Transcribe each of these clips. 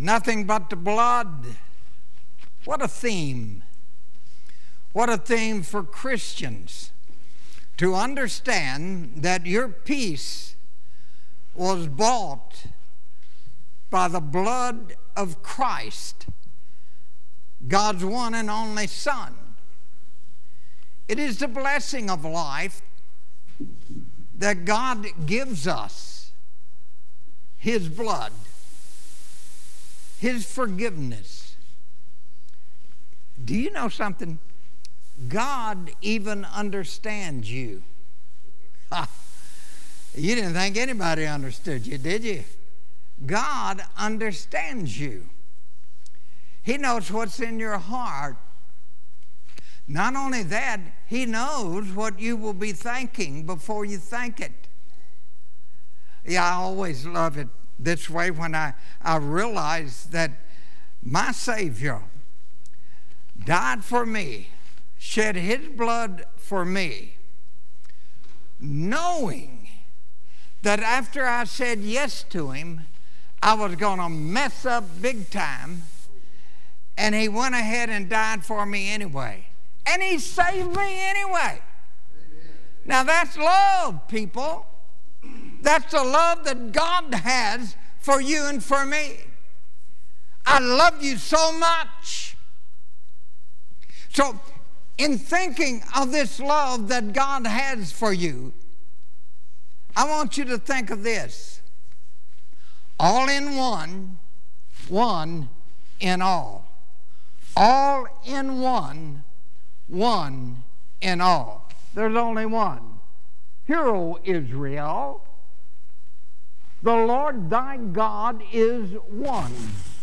Nothing but the blood. What a theme. What a theme for Christians to understand that your peace was bought by the blood of Christ, God's one and only Son. It is the blessing of life that God gives us, His blood, His forgiveness. Do you know something? God even understands you. You didn't think anybody understood you, did you? God understands you. He knows what's in your heart. Not only that, He knows what you will be thinking before you think it. Yeah, I always love it this way when I realize that my Savior died for me, shed His blood for me, knowing that after I said yes to Him, I was going to mess up big time, and He went ahead and died for me anyway. And He saved me anyway. Amen. Now that's love, people. That's the love that God has for you and for me. I love you so much. So in thinking of this love that God has for you, I want you to think of this. All in one, one in all. All in one, one in all. There's only one. Hear, O Israel, the Lord thy God is one.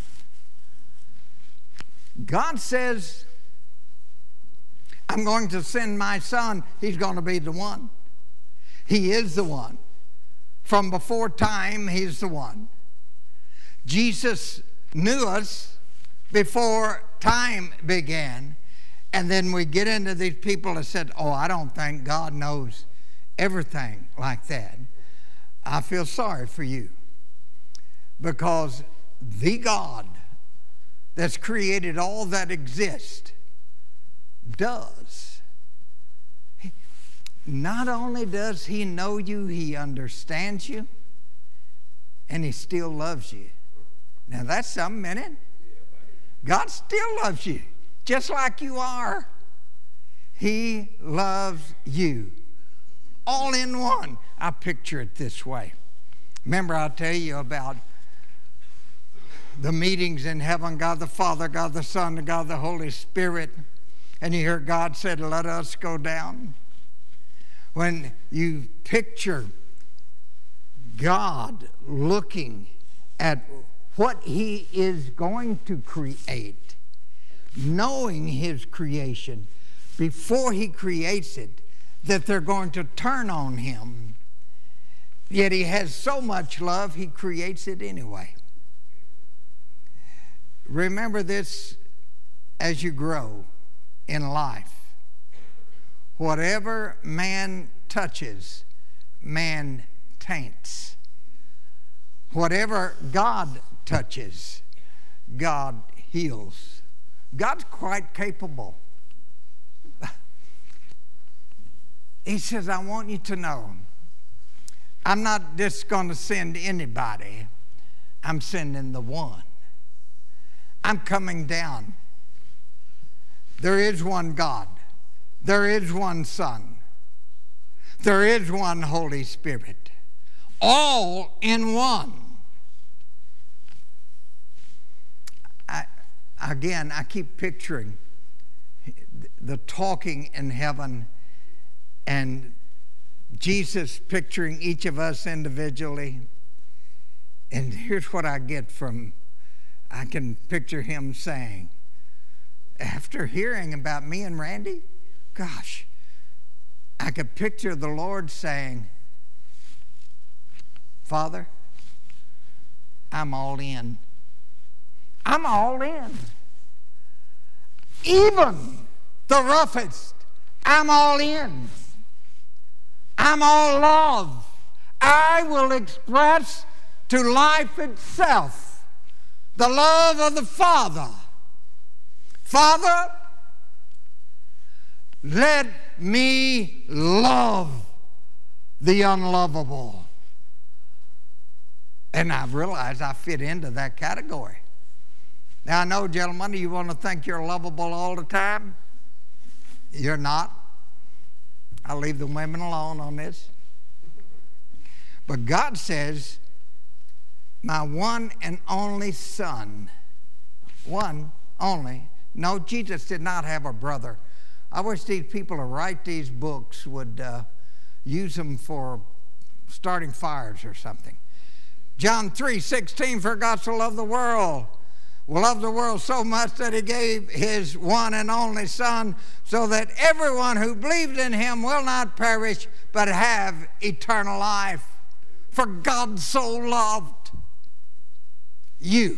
God says, I'm going to send my Son. He's going to be the one. He is the one. From before time, He's the one. Jesus knew us before time began. And then we get into these people that said, oh, I don't think God knows everything like that. I feel sorry for you. Because the God that's created all that exists does. Not only does He know you, He understands you, and He still loves you. Now that's something, isn't it? God still loves you, just like you are. He loves you. All in one. I picture it this way. Remember, I'll tell you about the meetings in heaven, God the Father, God the Son, and God the Holy Spirit. And you hear God said, let us go down. When you picture God looking at what He is going to create, knowing His creation before He creates it, that they're going to turn on Him, yet He has so much love, He creates it anyway. Remember this as you grow in life. Whatever man touches, man taints. Whatever God touches, God heals. God's quite capable. He says, I want you to know, I'm not just going to send anybody. I'm sending the one. I'm coming down. There is one God. There is one Son. There is one Holy Spirit. All in one. I keep picturing the talking in heaven and Jesus picturing each of us individually. And here's what I get from, I can picture Him saying, after hearing about me and Randy, gosh, I could picture the Lord saying, Father, I'm all in. I'm all in. Even the roughest, I'm all in. I'm all love. I will express to life itself The love of the Father. Father, let me love the unlovable. And I've realized I fit into that category. Now I know, gentlemen, you want to think you're lovable all the time. You're not. I'll leave the women alone on this. But God says, my one and only Son, one only. No, Jesus did not have a brother. I wish these people who write these books would use them for starting fires or something. John 3:16, for God so loved the world so much that he gave his one and only Son, so that everyone who believed in him will not perish, but have eternal life. For God so loved you.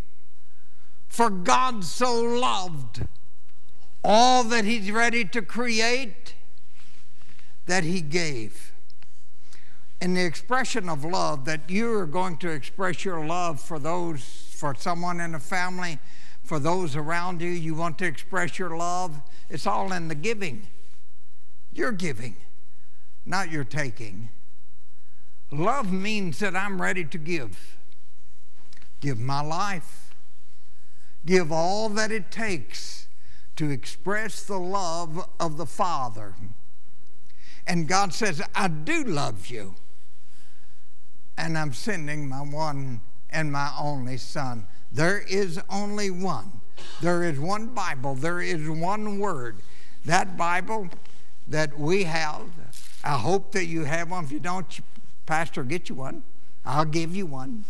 For God so loved all that he's ready to create, that he gave. In the expression of love, that you're going to express your love for someone in the family, for those around you, you want to express your love, it's all in the giving. You're giving, not your taking. Love means that I'm ready to give. Give my life. Give all that it takes to express the love of the Father. And God says, I do love you. And I'm sending my one and my only Son. There is only one. There is one Bible. There is one Word. That Bible that we have, I hope that you have one. If you don't, Pastor, get you one. I'll give you one.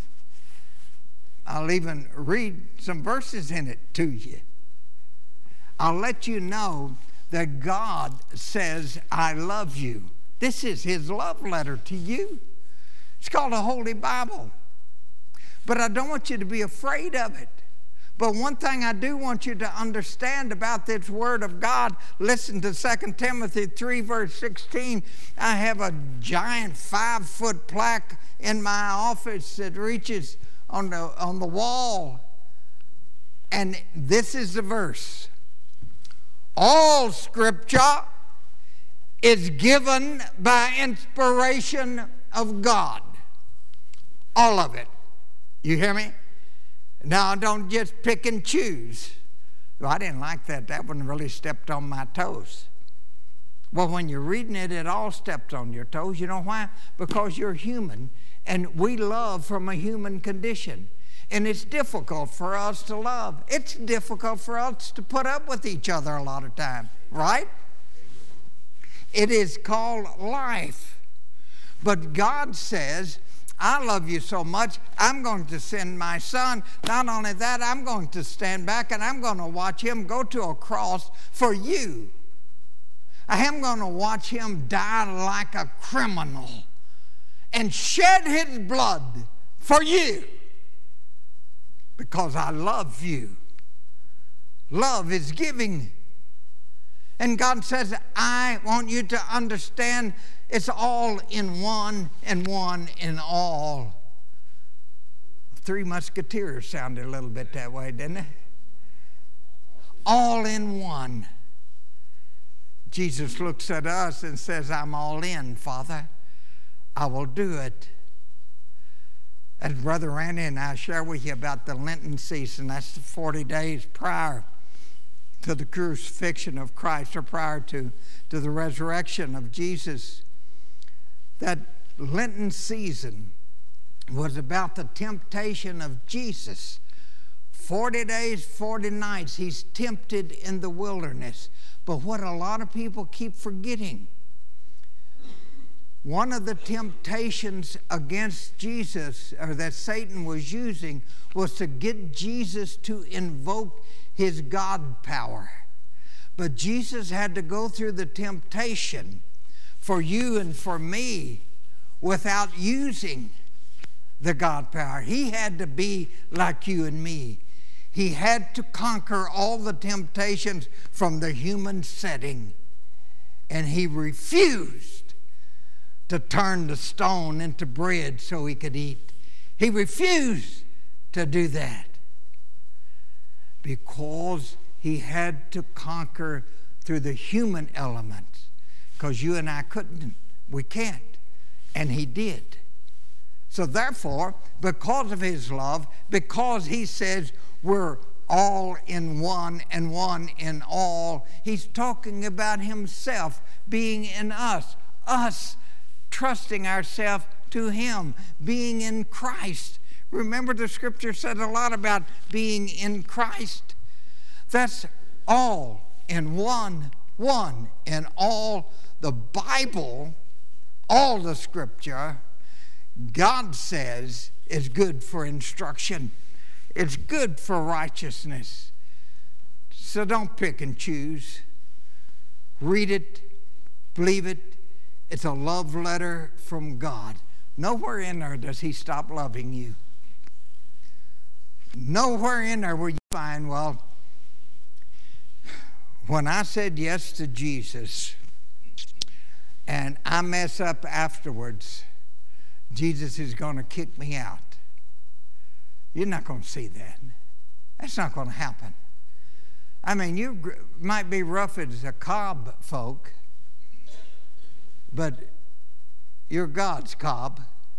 I'll even read some verses in it to you. I'll let you know that God says, I love you. This is his love letter to you. It's called a Holy Bible. But I don't want you to be afraid of it. But one thing I do want you to understand about this Word of God, listen to 2 Timothy 3, verse 16. I have a giant 5-foot plaque in my office that reaches on the wall. And this is the verse. All Scripture is given by inspiration of God. All of it. You hear me? Now, don't just pick and choose. Well, I didn't like that. That one really stepped on my toes. Well, when you're reading it, it all steps on your toes. You know why? Because you're human, and we love from a human condition. And it's difficult for us to love. It's difficult for us to put up with each other a lot of time, right? It is called life. But God says, I love you so much, I'm going to send my Son. Not only that, I'm going to stand back and I'm going to watch him go to a cross for you. I am going to watch him die like a criminal and shed his blood for you because I love you. Love is giving. And God says, I want you to understand it's all in one and one in all. Three Musketeers sounded a little bit that way, didn't it? All in one. Jesus looks at us and says, I'm all in, Father. I will do it. As Brother Randy and I share with you about the Lenten season, that's the 40 days prior to the crucifixion of Christ, or prior to the resurrection of Jesus. That Lenten season was about the temptation of Jesus. 40 days, 40 nights, he's tempted in the wilderness. But what a lot of people keep forgetting, one of the temptations against Jesus, or that Satan was using, was to get Jesus to invoke his God power. But Jesus had to go through the temptation for you and for me without using the God power. He had to be like you and me. He had to conquer all the temptations from the human setting. And he refused to turn the stone into bread so he could eat. He refused to do that. Because he had to conquer through the human elements. Because you and I couldn't. We can't. And he did. So therefore, because of his love, because he says we're all in one and one in all, he's talking about himself being in us trusting ourselves to him, being in Christ. Remember, the scripture said a lot about being in Christ. That's all in one in all. The Bible, all the scripture, God says is good for instruction. It's good for righteousness. So don't pick and choose. Read it, believe it. It's a love letter from God. Nowhere in there does he stop loving you. Nowhere in there will you find, well, when I said yes to Jesus and I mess up afterwards, Jesus is going to kick me out. You're not going to see that. That's not going to happen. I mean, you might be rough as a cob, folk, but you're God's cob.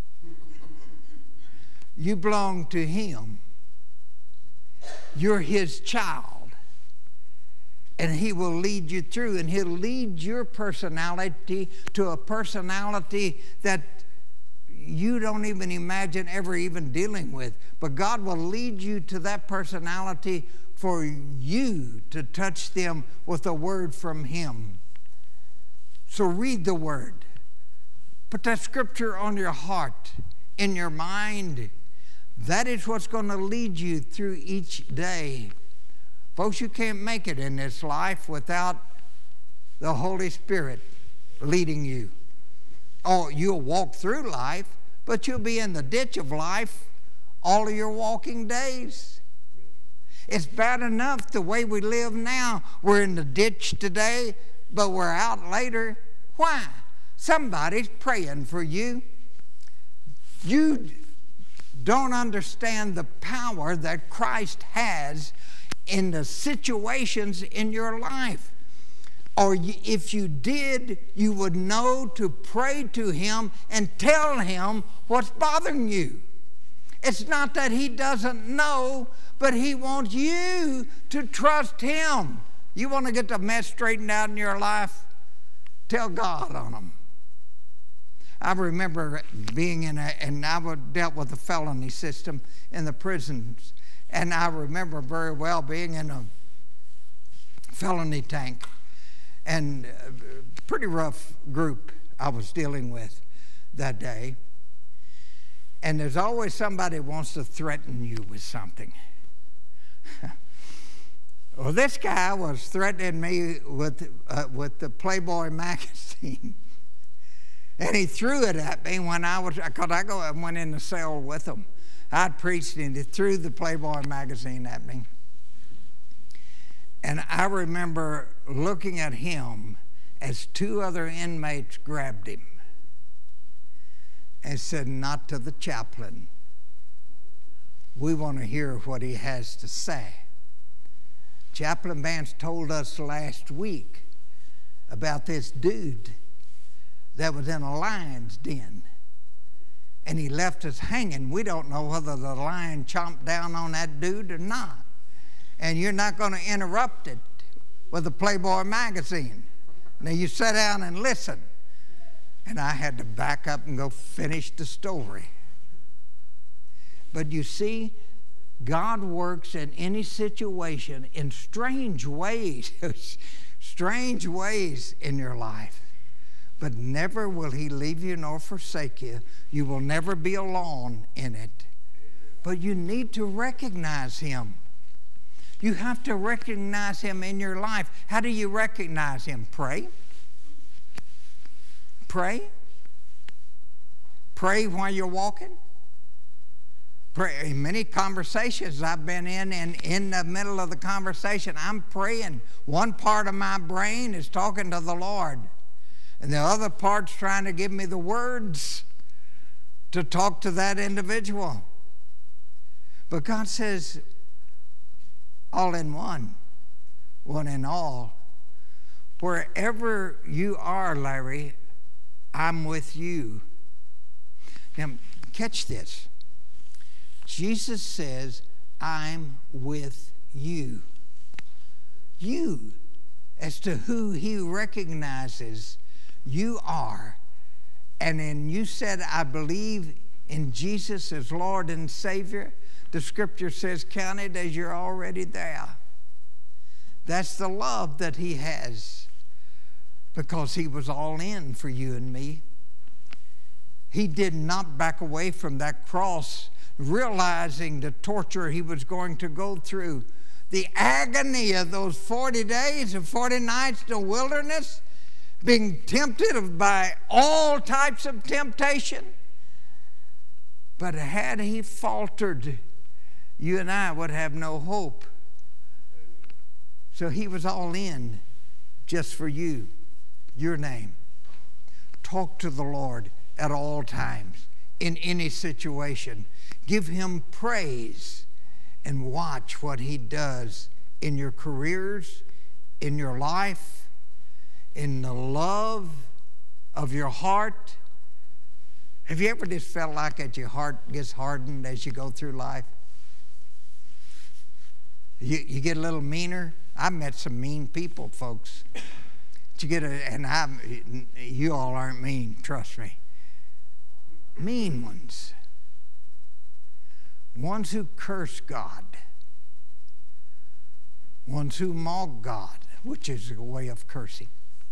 You belong to him. You're his child. And he will lead you through, and he'll lead your personality to a personality that you don't even imagine ever even dealing with. But God will lead you to that personality for you to touch them with a word from him. So read the word. Put that scripture on your heart, in your mind. That is what's going to lead you through each day. Folks, you can't make it in this life without the Holy Spirit leading you. Oh, you'll walk through life, but you'll be in the ditch of life all of your walking days. It's bad enough the way we live now. We're in the ditch today, but we're out later. Why? Somebody's praying for you. You don't understand the power that Christ has in the situations in your life. Or if you did, you would know to pray to him and tell him what's bothering you. It's not that he doesn't know, but he wants you to trust him. You want to get the mess straightened out in your life? Tell God on them. I remember being and I dealt with the felony system in the prisons. And I remember very well being in a felony tank. And a pretty rough group I was dealing with that day. And there's always somebody who wants to threaten you with something. Well, this guy was threatening me with the Playboy magazine. And he threw it at me when I went in the cell with him. I'd preached and he threw the Playboy magazine at me. And I remember looking at him as two other inmates grabbed him and said, "Not to the chaplain. We want to hear what he has to say." Chaplain Vance told us last week about this dude that was in a lion's den. And he left us hanging. We don't know whether the lion chomped down on that dude or not. And you're not going to interrupt it with the Playboy magazine. Now you sit down and listen. And I had to back up and go finish the story. But you see, God works in any situation in strange ways, strange ways in your life. But never will he leave you nor forsake you. You will never be alone in it. But you need to recognize him. You have to recognize him in your life. How do you recognize him? Pray. Pray. Pray while you're walking. Pray. In many conversations I've been in, and in the middle of the conversation, I'm praying. One part of my brain is talking to the Lord. And the other part's trying to give me the words to talk to that individual. But God says, all in one in all. Wherever you are, Larry, I'm with you. Now, catch this. Jesus says, I'm with you. You, as to who he recognizes you are. And then you said, I believe in Jesus as Lord and Savior. The scripture says, count it as you're already there. That's the love that he has, because he was all in for you and me. He did not back away from that cross, realizing the torture he was going to go through, the agony of those 40 days and 40 nights in the wilderness, being tempted by all types of temptation. But had he faltered, you and I would have no hope. So he was all in just for you, your name. Talk to the Lord at all times, in any situation. Give him praise and watch what he does in your careers, in your life, in the love of your heart. Have you ever just felt like that your heart gets hardened as you go through life? You get a little meaner. I've met some mean people, folks. You all aren't mean, trust me. Mean ones. Ones who curse God. Ones who mock God, which is a way of cursing.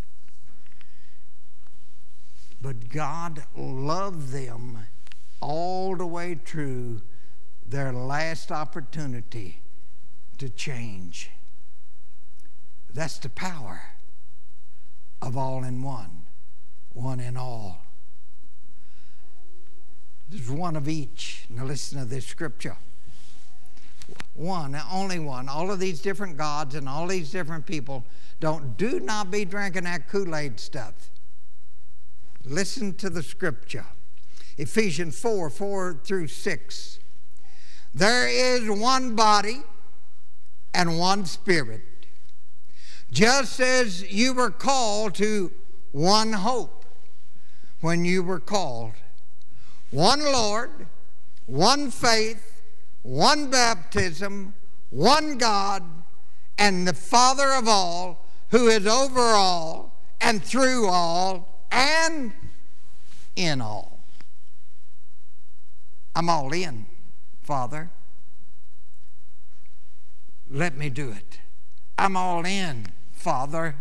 But God loved them all the way through their last opportunity to change. That's the power of all in one in all. There's one of each. Now listen to this scripture. One, only one. All of these different gods and all these different people, do not be drinking that Kool-Aid stuff. Listen to the scripture. Ephesians 4:4-6. There is one body and one Spirit, just as you were called to one hope when you were called. One Lord, one faith, one baptism, one God, and the Father of all, who is over all and through all and in all. I'm all in, Father. Let me do it. I'm all in, Father.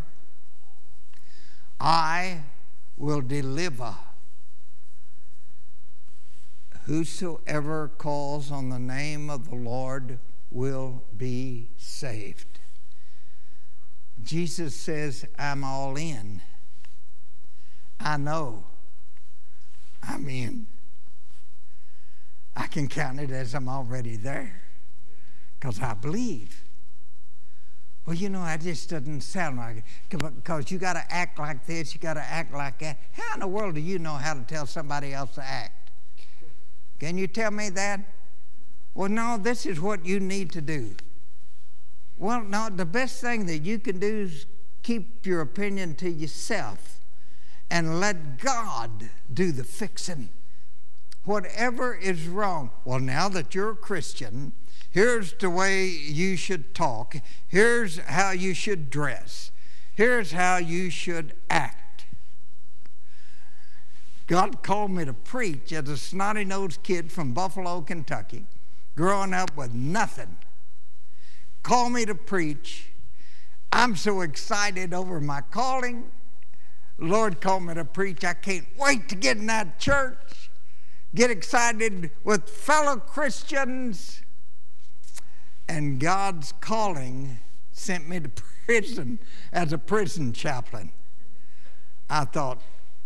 I will deliver. Whosoever calls on the name of the Lord will be saved. Jesus says, I'm all in. I know I'm in. I can count it as I'm already there because I believe. Well, that just doesn't sound like it, because you got to act like this, you got to act like that. How in the world do you know how to tell somebody else to act? Can you tell me that? Well, no, this is what you need to do. Well, no, the best thing that you can do is keep your opinion to yourself and let God do the fixing. Whatever is wrong. Well, now that you're a Christian, here's the way you should talk. Here's how you should dress. Here's how you should act. God called me to preach as a snotty-nosed kid from Buffalo, Kentucky, growing up with nothing. Called me to preach. I'm so excited over my calling. Lord called me to preach. I can't wait to get in that church, get excited with fellow Christians. And God's calling sent me to prison as a prison chaplain. I thought,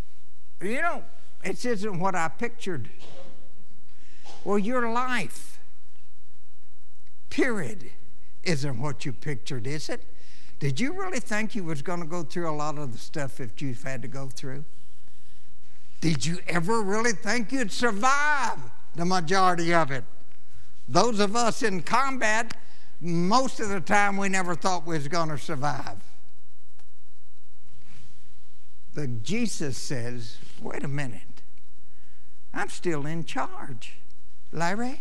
it isn't what I pictured. Well, your life, period, isn't what you pictured, is it? Did you really think you was going to go through a lot of the stuff that you've had to go through? Did you ever really think you'd survive the majority of it? Those of us in combat, most of the time we never thought we was going to survive. But Jesus says, wait a minute. I'm still in charge, Larry.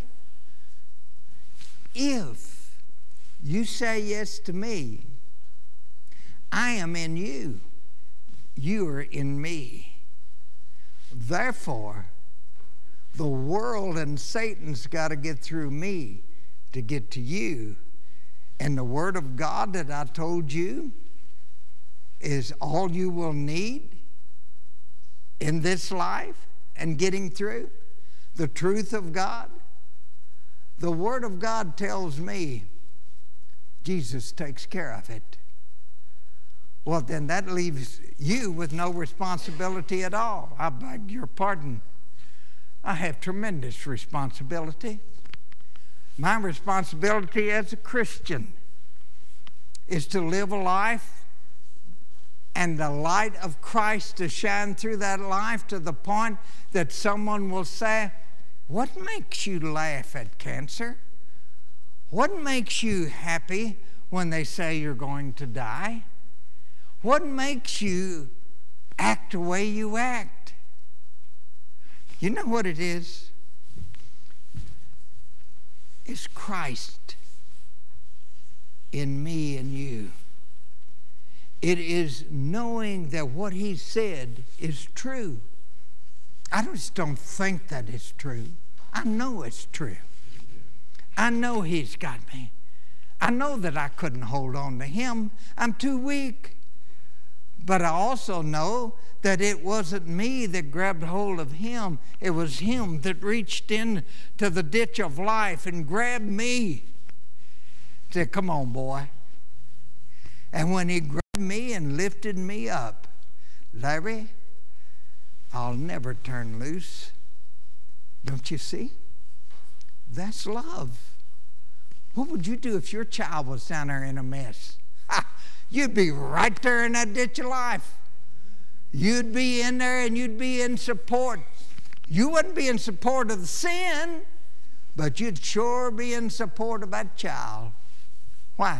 If you say yes to me, I am in you. You are in me. Therefore, the world and Satan's got to get through me to get to you. And the Word of God that I told you is all you will need in this life and getting through. The truth of God. The Word of God tells me Jesus takes care of it. Well, then that leaves you with no responsibility at all. I beg your pardon. I have tremendous responsibility. My responsibility as a Christian is to live a life and the light of Christ to shine through that life to the point that someone will say, what makes you laugh at cancer? What makes you happy when they say you're going to die? What makes you act the way you act? You know what it is? It's Christ in me and you. It is knowing that what He said is true. I just don't think that it's true. I know it's true. I know He's got me. I know that I couldn't hold on to Him. I'm too weak. But I also know that it wasn't me that grabbed hold of Him. It was Him that reached in to the ditch of life and grabbed me. Said, come on, boy. And when He grabbed me and lifted me up, Larry, I'll never turn loose. Don't you see? That's love. What would you do if your child was down there in a mess? You'd be right there in that ditch of life. You'd be in there and you'd be in support. You wouldn't be in support of the sin, but you'd sure be in support of that child. Why?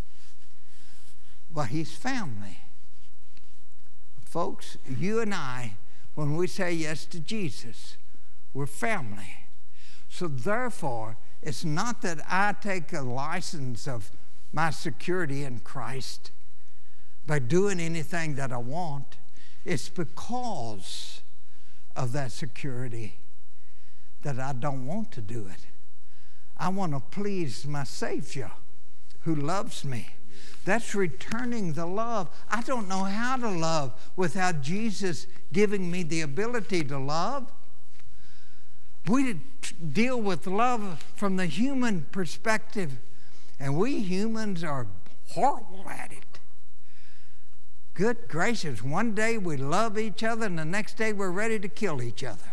Well, he's family. Folks, you and I, when we say yes to Jesus, we're family. So therefore, it's not that I take a license of my security in Christ by doing anything that I want. It's because of that security that I don't want to do it. I want to please my Savior who loves me. That's returning the love. I don't know how to love without Jesus giving me the ability to love. We deal with love from the human perspective, and we humans are horrible at it. Good gracious, one day we love each other and the next day we're ready to kill each other.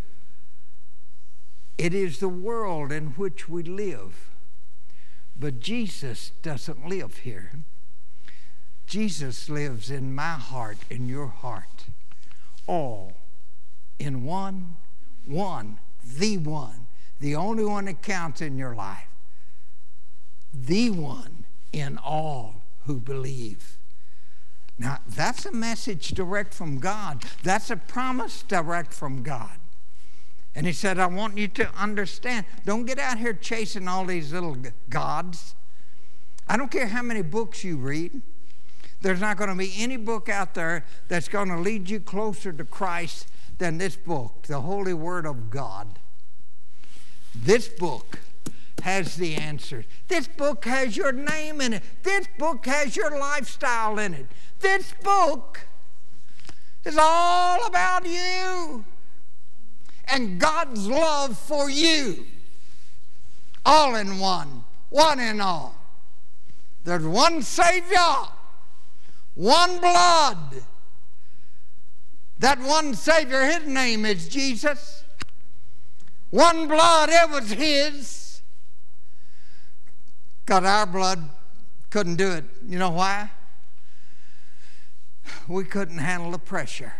It is the world in which we live. But Jesus doesn't live here. Jesus lives in my heart, in your heart. All in one, the only one that counts in your life. The one in all who believe. Now, that's a message direct from God. That's a promise direct from God. And He said, I want you to understand. Don't get out here chasing all these little gods. I don't care how many books you read. There's not going to be any book out there that's going to lead you closer to Christ than this book, the Holy Word of God. This book has the answers. This book has your name in it. This book has your lifestyle in it. This book is all about you and God's love for you. All in one in all. There's one Savior, one blood. That one Savior, His name is Jesus. One blood, it was His. God, our blood couldn't do it. You know why? We couldn't handle the pressure.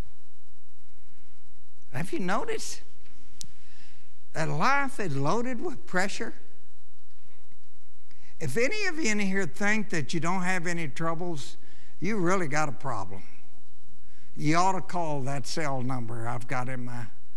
Have you noticed that life is loaded with pressure? If any of you in here think that you don't have any troubles, you really got a problem. You ought to call that cell number I've got in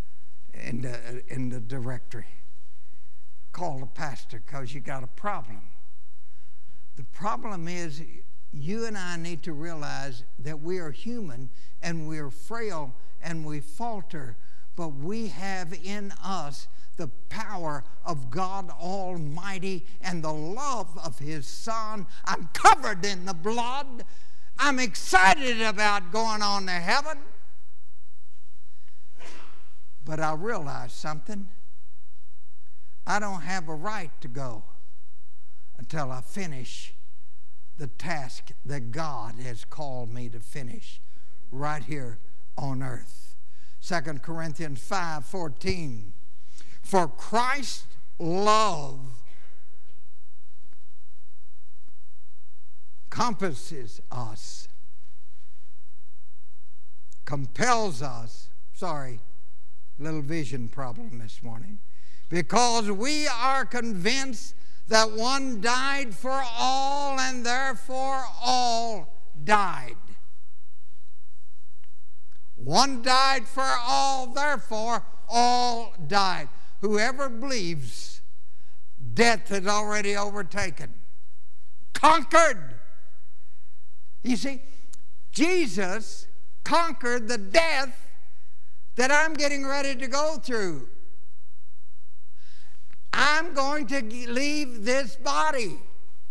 the directory. Call the pastor because you got a problem. The problem is you and I need to realize that we are human and we are frail and we falter, but we have in us the power of God Almighty and the love of His Son. I'm covered in the blood. I'm excited about going on to heaven. But I realize something. I don't have a right to go until I finish the task that God has called me to finish right here on earth. 2 Corinthians 5:14. For Christ's love compels us, little vision problem this morning, because we are convinced that one died for all and therefore all died. One died for all, therefore all died. Whoever believes death has already overtaken, conquered. You see, Jesus conquered the death that I'm getting ready to go through. I'm going to leave this body.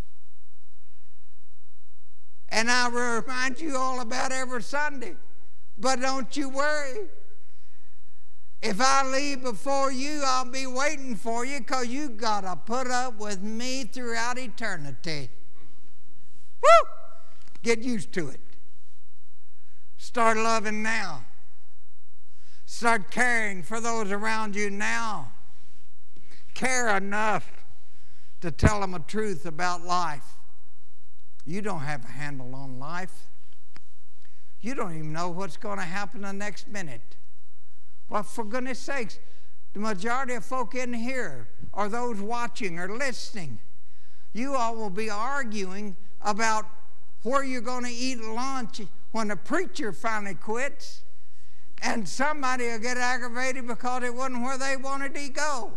And I remind you all about every Sunday. But don't you worry. If I leave before you, I'll be waiting for you because you got to put up with me throughout eternity. Woo! Get used to it. Start loving now. Start caring for those around you now. Care enough to tell them the truth about life. You don't have a handle on life. You don't even know what's going to happen the next minute. Well, for goodness sakes, the majority of folk in here, or those watching or listening, you all will be arguing about where you're going to eat lunch when the preacher finally quits, and somebody will get aggravated because it wasn't where they wanted to go.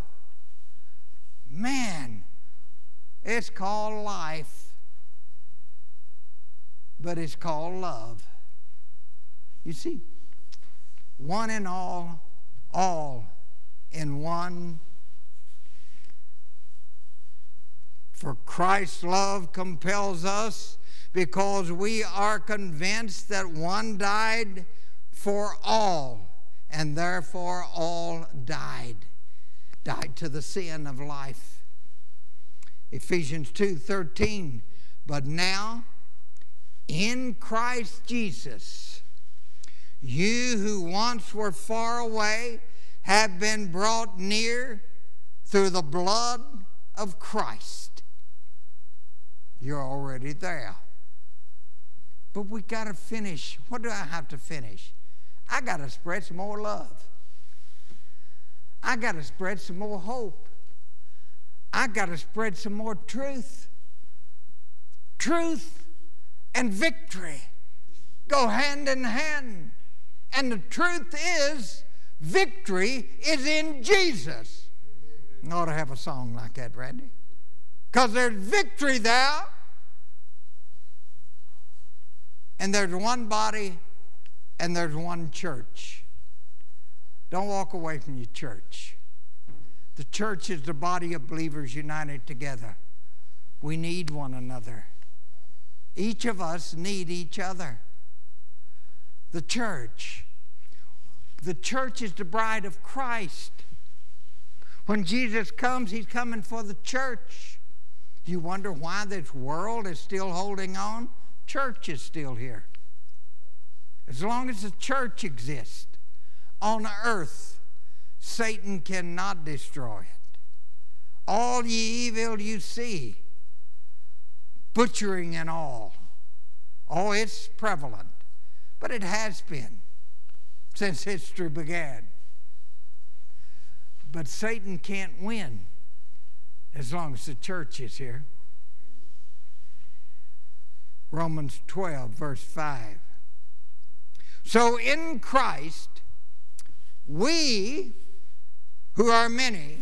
Man, it's called life, but it's called love. You see, one in all in one. For Christ's love compels us because we are convinced that one died for all, and therefore all died to the sin of life. Ephesians 2:13. But now, in Christ Jesus, you who once were far away have been brought near through the blood of Christ. You're already there. But we got to finish. What do I have to finish? I got to spread some more love. I got to spread some more hope. I got to spread some more truth. Truth and victory go hand in hand. And the truth is, victory is in Jesus. You ought to have a song like that, Randy. Because there's victory there. And there's one body and there's one church. Don't walk away from your church. The church is the body of believers united together. We need one another. Each of us need each other. The church is the bride of Christ. When Jesus comes, he's coming for the church. Do you wonder why this world is still holding on? Church is still here. As long as the church exists on earth, Satan cannot destroy it. All ye evil you see, butchering and all. Oh, it's prevalent. But it has been since history began. But Satan can't win as long as the church is here. Romans 12, verse 5. So in Christ, we, who are many,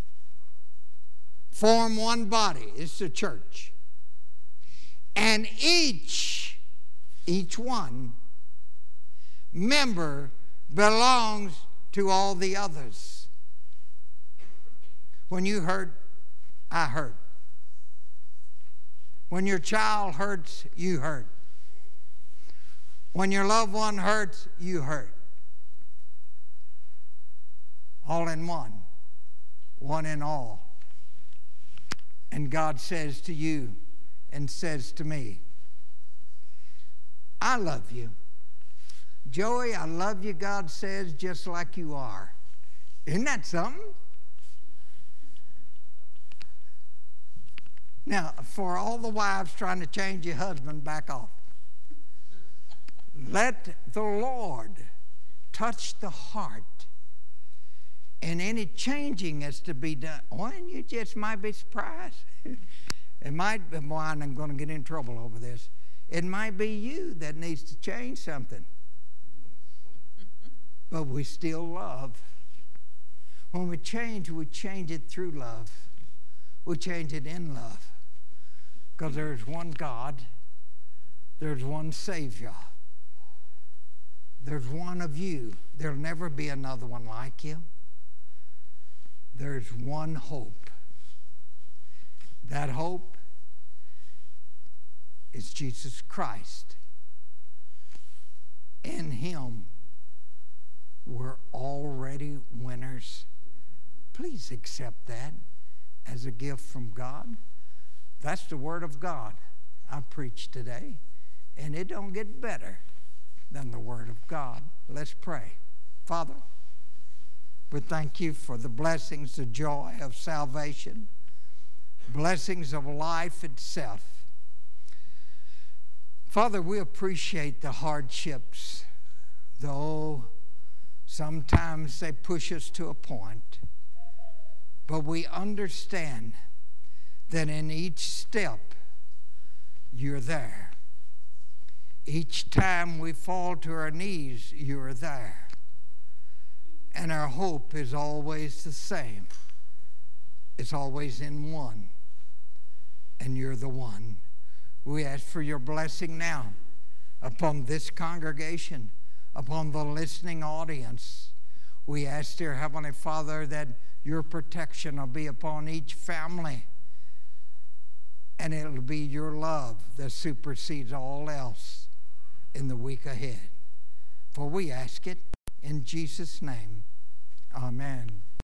form one body. It's the church. And each one member belongs to all the others. When you hurt, I hurt. When your child hurts, you hurt. When your loved one hurts, you hurt. All in one in all. And God says to you and says to me, I love you. Joey, I love you, God says, just like you are. Isn't that something? Now, for all the wives trying to change your husband, back off. Let the Lord touch the heart, and any changing is to be done. Oh, and you just might be surprised. It might be, well, I'm going to get in trouble over this. It might be you that needs to change something. But we still love. When we change it through love. We change it in love. Because there's one God. There's one Savior. There's one of you. There'll never be another one like you. There's one hope. That hope is Jesus Christ. In Him, we're already winners. Please accept that as a gift from God. That's the Word of God I preach today. And it don't get better than the Word of God. Let's pray. Father, we thank you for the blessings, the joy of salvation, blessings of life itself. Father, we appreciate the hardships, though sometimes they push us to a point. But we understand that in each step, you're there. Each time we fall to our knees, you're there. And our hope is always the same. It's always in one. And you're the one. We ask for your blessing now upon this congregation, upon the listening audience. We ask, dear Heavenly Father, that your protection will be upon each family. And it'll be your love that supersedes all else in the week ahead. For we ask it in Jesus' name. Amen.